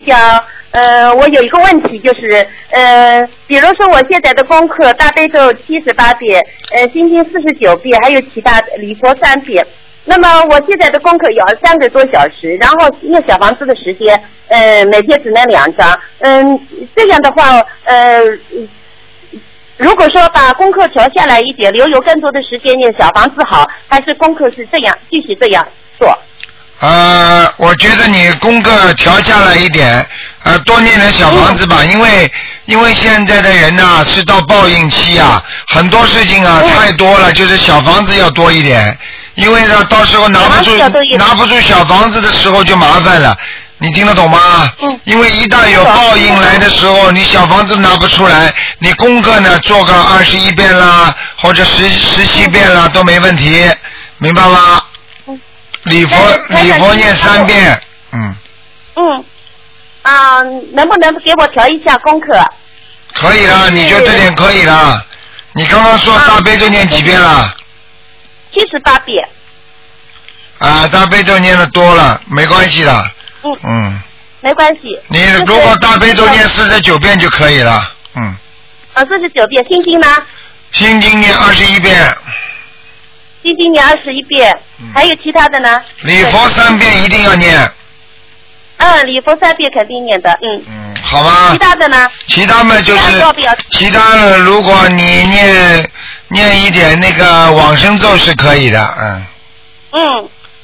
下，我有一个问题就是，比如说我现在的功课大悲咒78遍，心经49遍，还有其他礼佛3遍。那么我现在的功课要3个多小时，然后一个小房子的时间，每天只能2张。这样的话，如果说把功课调下来一点，留有更多的时间念小房子好，还是功课是这样继续这样做？ 我觉得你功课调下来一点，多念点小房子吧，因为现在的人呐是到报应期啊，很多事情啊太多了，就是小房子要多一点，因为呢到时候拿不出小房子的时候就麻烦了。你听得懂吗？因为一旦有报应来的时候，你小房子拿不出来，你功课呢做个21遍啦，或者17遍啦都没问题，明白吗？礼佛念3遍， 能不能给我调一下功课？ 可以了，你就这点可以了。你刚刚说大悲咒念几遍了 ？78遍。 大悲咒念的多了，没关系的。 没关系。 你如果大悲咒念49遍就可以了。 49遍，心经呢？ 心经念21遍。 心经念21遍，还有其他的呢？ 礼佛3遍一定要念。 礼佛3遍肯定念的， 好吗？ 其他的呢？ 其他嘛就是其他的，如果你念一点那个往生咒是可以的，